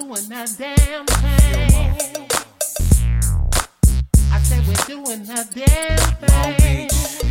doing that damn thing. I said we're doing that damn thing.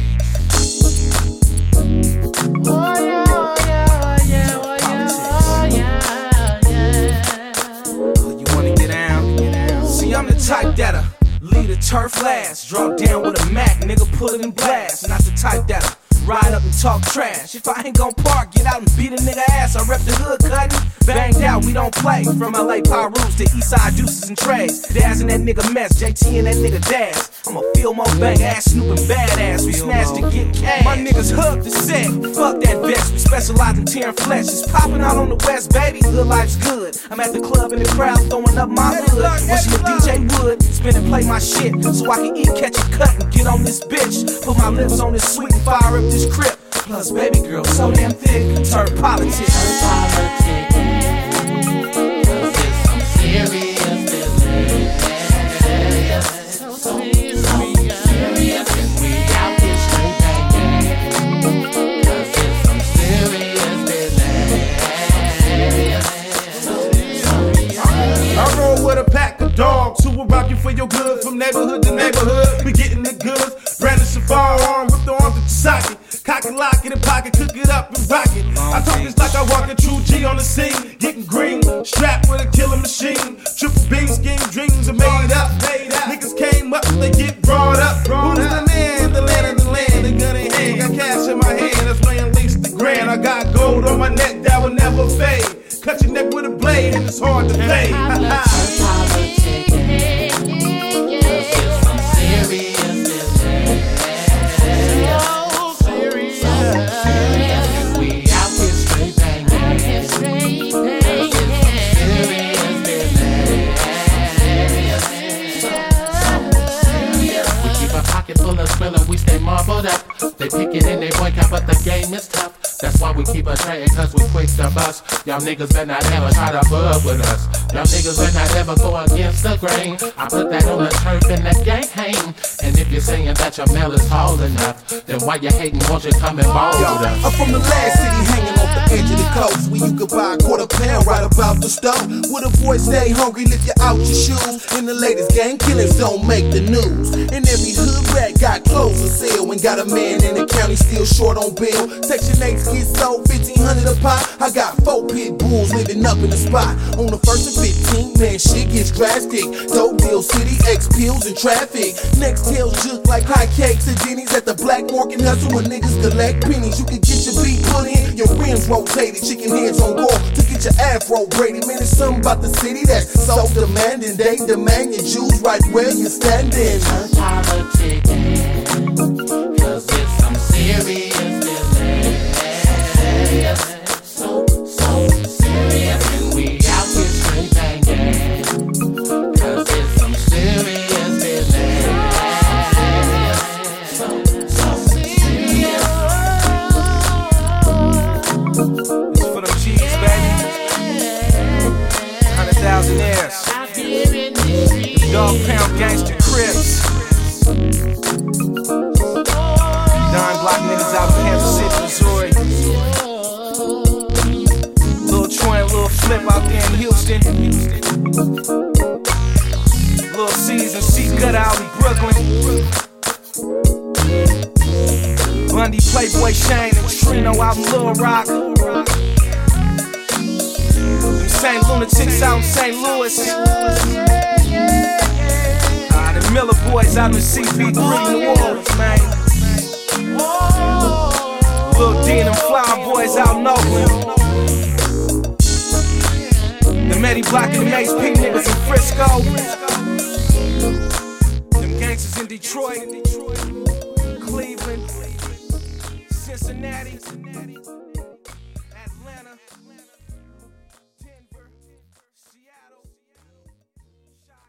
Oh yeah, oh yeah, oh yeah, oh yeah, oh yeah, yeah. Oh, you wanna get down? See, I'm the type that'll lead a turf last, drop down with a Mac, nigga, pull it in blast. Not the type that'll ride up and talk trash. If I ain't gon' park, get out and beat a nigga ass. I rep the hood cuttin', banged out, we don't play. From LA Pyrus to Eastside Deuces and Trays. Daz and that nigga Mess, JT and that nigga Daz. I'ma feel more bang ass, Snoop and badass. We smash to get cash. My niggas hooked the set, fuck that vest. We specialize in tearing flesh. It's poppin' out on the west, baby. Good life's good. I'm at the club in the crowd throwing up my hood. Wishing the DJ would spin and play my shit so I can eat, catch a cut, and get on this bitch. Put my lips on this sweet and fire up this crib. Plus, baby girl, so damn thick, turn politics. Turn politics. Cause it's some serious business. So serious, and we out here straight banging. Cause it's some serious business. I roll with a pack of dogs who will rock you for your good. From neighborhood to neighborhood, we getting the goods. Brandon a firearm, whip the arm to the socket. Cock and lock in the pocket, cook it up and rock it. I talk this like I walk a true G on the scene. Getting green, strapped with a killer machine. Triple beam scheme, dreams are made up. Niggas came up, they get brought up. Who's the man, the land of the land, the gun in hand. Got cash in my hand, that's playing at least the grand. I got gold on my neck that will never fade. Cut your neck with a blade and it's hard to fade. Full of spilling, we stay marbled up. They pick it and they boycott, but the game is tough. That's why we keep a train, cause we quick to bust. Y'all niggas better not ever try to bug with us. Y'all niggas better not ever go against the grain. I put that on the turf and that gang hang. And if you're saying that your mail is tall enough, then why you hating, won't you come and ball with us? I'm from the last city hanging off the edge of the coast, where you could buy a quarter pound right about the stove. With a boy stay hungry, lift you out your shoes. And the latest gang killings don't make the news. And every hood rat got clothes for sale. And got a man in the county still short on bill. Section 8 get sold, 1,500 a pop. I got 4 pit bulls living up in the spot. On the 1st and 15th, man, shit gets drastic. Dope deal city, X pills and traffic. Next tails just like hot cakes and Denny's at the Black Market hustle when niggas collect pennies. You can get your beat put in, your rims rotated, chicken heads on board to get your afro braided. Man, it's something about the city that's so demanding. They demand your Jews right where you're standing. Turn politics, cause it's some serious business. So serious, and we out here straight banging. Cause it's some serious business. So serious. It's for them G's, baby. 100,000 airs. The Dog Pound Gangster Crips. Dime block niggas out in Kansas City, Missouri. Lil Troy and Lil Flip out there in Houston. Lil C's and C Gut out in Brooklyn. Bundy, Playboy Shane, and Trino out in Little Rock. Them St. Lunatics out in St. Louis. The Miller Boys out in CP3 New Orleans, man. Lil D and them Flower Boys out in Oakland. The Medi Block and the Mace P niggas in Frisco. Them gangsters in Detroit, Cleveland, Cincinnati.